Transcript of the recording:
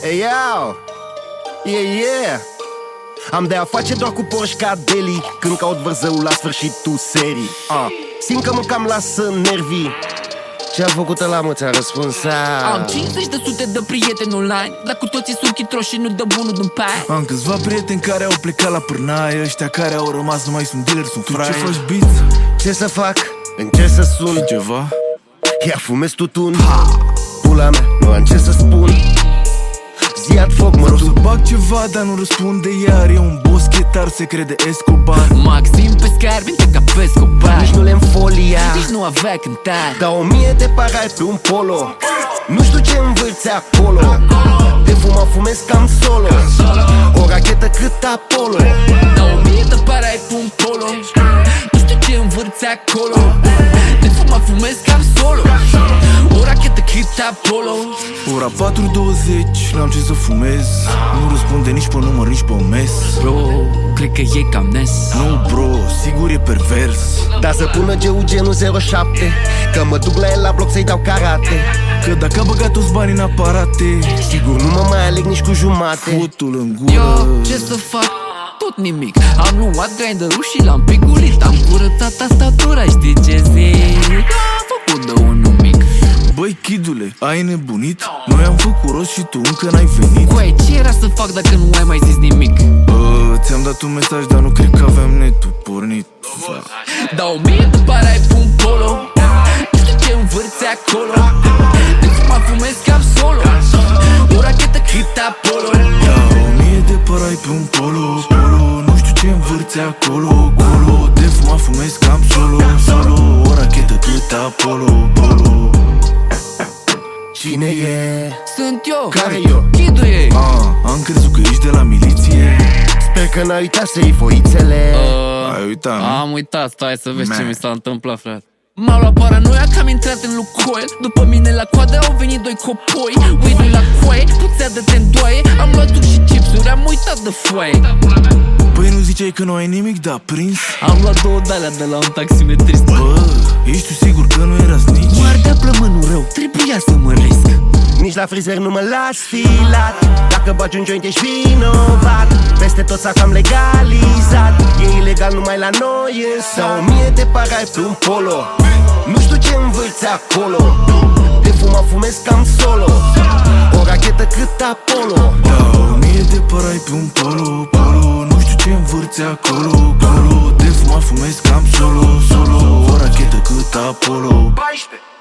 Hey, yo! Yeah! Am de-a face doar cu Porsche ca Deli când caut vărzăul la sfârșitul serii. Simt că mă cam lasă nervii. Ce-a făcut ăla, mă, ți-a răspuns? Am 50 de sute de prieteni online, dar cu toții sunt chitroși și nu dă bunul din pai. Am câțiva prieteni care au plecat la pârnaie, ăștia care au rămas nu mai sunt dealeri, sunt fraieri. Ce faci, beat? Ce să fac? Încerc să sun Ceva? Iar fumez tutun. Pula mea, nu am ce să spun. Zi-ad foc, mă rog. Să bag ceva, dar nu răspunde iar. E un boschetar, se crede Escobar. Maxim pe scar, vinte ca pe Escobar. Nici nu le înfolia, nici nu avea cântar. dar 1000 de parai pe un polo. Nu știu ce învârți acolo. De fumat fumez cam solo. O rachetă cât Apollo. Dar 1000 de parai pe un polo. Nu știu ce învârți acolo. De fumat fumez cam solo. O rachetă cât Apollo. Ora 4:20, n-am ce să fumez. Nu răspunde nici pe număr, nici pe mes. Bro, cred că e cam nes. Nu, bro, sigur e pervers. Dar să pună GUG 07, că mă duc la el la bloc să-i dau karate. Că dacă a băgat toți banii în aparate, sigur nu mă mai aleg nici cu jumate. Fotul în gură. Yo, ce să fac? Tot nimic. Am luat grinderul și l-am pigulit. Am curățat tastatura, știi ce zic? Am făcut de un mic. Băi, chidule, ai nebunit? Noi am făcut rost și tu încă n-ai venit. Coaie, ce era să fac dacă nu ai mai zis nimic? Ți-am dat un mesaj, dar nu cred că aveam netul pornit. Dau 1000 de parai pe un polo. Nu știu ce învârți acolo. De fumat fumez cam solo. O rachetă cât Apollo. Dau 1000 de parai pe un polo. Nu știu ce învârți acolo. De fumat fumez cam solo. O rachetă cât Apollo. Cine e? Sunt eu. Care eu? Chidu e. Am crezut că ești de la miliție. Sper că n-ai uitat să iei foițele. Ai uitat, nu? Am uitat, stai să vezi ce mi s-a întâmplat, frate. M-au luat paranoia că am intrat în Lucoil. După mine la coadă au venit doi copoi. Weed-ul la coaie, puțea de te-ndoaie. Am luat duc și chipsuri, am uitat de foaie. Păi nu ziceai că nu ai nimic, dar prins? Am luat 2 de-alea de la un taximetrist. Bă, ești tu sigur că nu era snitch? Mă ardea plămânul rău, trebuia să mă risc. Nici la frizer nu mă las filat. Dacă bagi un joint ești vinovat. Peste tot s-a cam legalizat. E ilegal numai la noi însă. 1000 de parai pe un polo. Nu știu ce învârți acolo. De fumat fumez cam solo. O rachetă cât Apollo. Dau 1000 de parai pe un polo. Nu știu ce învârți acolo. De fumat fumez cam solo. O rachetă cât Apollo. 14